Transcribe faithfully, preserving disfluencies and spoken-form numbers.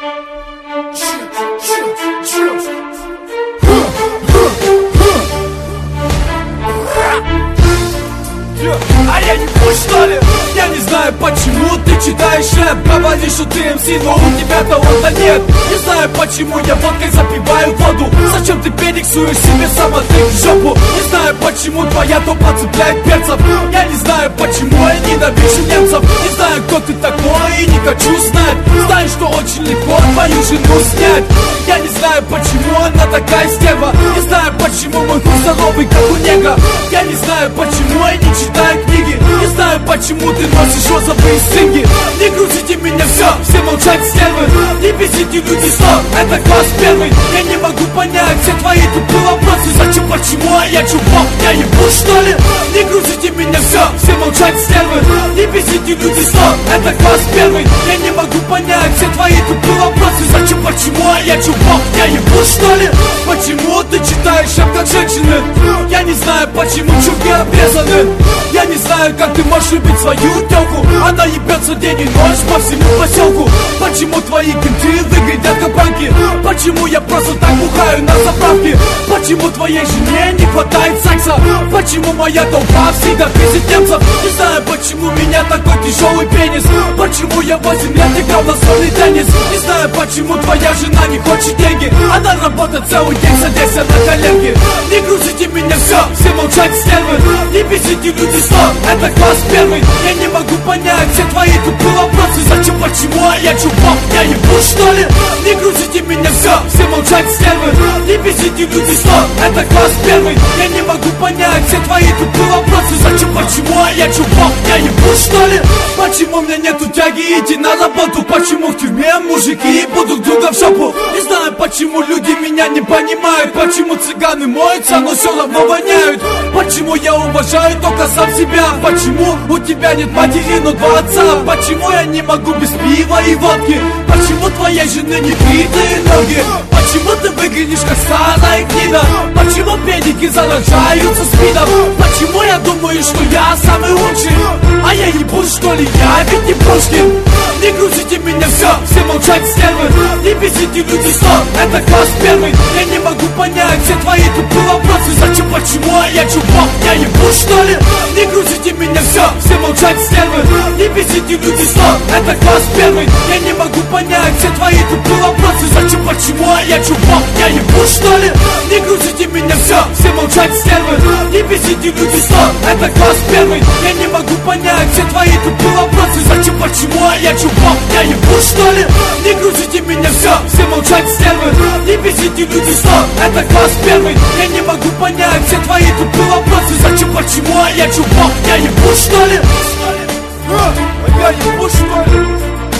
А я не пусть, что ли? Я не знаю, почему ты читаешь рэп. Говоришь, что ты эм си, но у тебя таланта нет. Не знаю, почему я водкой запиваю воду. Зачем ты перексуешь себе самотык в жопу? Не знаю, почему твоя топа цепляет перцев. Я не знаю, почему я ненавижу немцев. Не знаю, кто ты такой и не хочу знать. Знаю, что очень легко твою жену снять. Я не знаю, почему она такая стерва. Не знаю, почему мой хуй здоровый, как у нега. Я не знаю, почему я не читаю книги. Не знаю, почему ты носишь розовые стринги. Не грузите меня, все, все молчать, стервы. Не бесите люди слов, это класс первый. Я не могу понять все твои тупые вопросы. Зачем, почему, а я чувак, я ебу, что ли? Не грузите меня, все, все молчать, стервы. Не бесите люди слов, это класс первый. Я не могу понять все твои тупые вопросы. Зачем, почему, а я чувак, я ебу, что ли? Почему ты читаешь рэп как женщины? Я не знаю, почему чурки обрезаны. Я не знаю, как ты можешь любить свою тёлку. Она ебется день и ночь по всему поселку. Почему твои кенты выглядят как банки? Почему я просто так бухаю на заправке? Почему твоей жене не хватает секса? Почему моя толпа всегда пиздит немцев? Не знаю, почему у меня такой тяжелый пенис. Почему я восемь лет играл на настольный теннис? Не знаю, почему твоя жена не хочет деньги. Она работает целый день, садясь на коленки. Не грузите меня, все, все молчать, стервы. Не бесите люди слов, это класс первый. Я не могу понять все твои тупые вопросы. Зачем, почему, а я чувак, я ебу, что ли? Не грузите меня, все, все молчать, стервы. Не бесите люди слов, это класс первый. Я не могу понять все твои тупые вопросы. Зачем, почему, а я чувак, я ебу, что ли? Почему у меня нету тяги идти на работу? Почему в тюрьме мужики ебут друг друга в жопу? Не знаю, почему люди меня не понимают. Почему цыганы моются, но все равно воняют. Почему я уважаю только сам себя? Почему у тебя нет матери, но два отца? Почему я не могу без пива и водки? Почему твоей жены не бритые ноги? Почему ты выглядишь как старая гнида? Почему педики заражаются спидом? Почему я думаю, что я самый лучший? А я ебу, что ли, я ведь не Пушкин. Не грузите меня, все, все молчать, стервы. Не бесите люди слов, это класс первый. Я не могу понять все твои тупые вопросы. Зачем, почему, а я чувак, я ебу, что ли? Не грузите меня, все, все молчать, стервы. Не бесите люди слов, это класс первый. Я не могу понять все твои тупые вопросы. Зачем, почему, а я чувак, я ебу, что ли? Не грузите меня, все, все молчать, стервы. Не бесите люди слов, это класс первый. Я не могу понять все твои тупые вопросы. Зачем, почему, а я чувак, я ебу, что ли? Не грузите меня, все, все молчать, стервы. Не бесите люди слов, это класс первый. Я не могу понять все твои тупые вопросы. Зачем, почему, а я чувак, я ебу, что ли? А я ебу, что ли?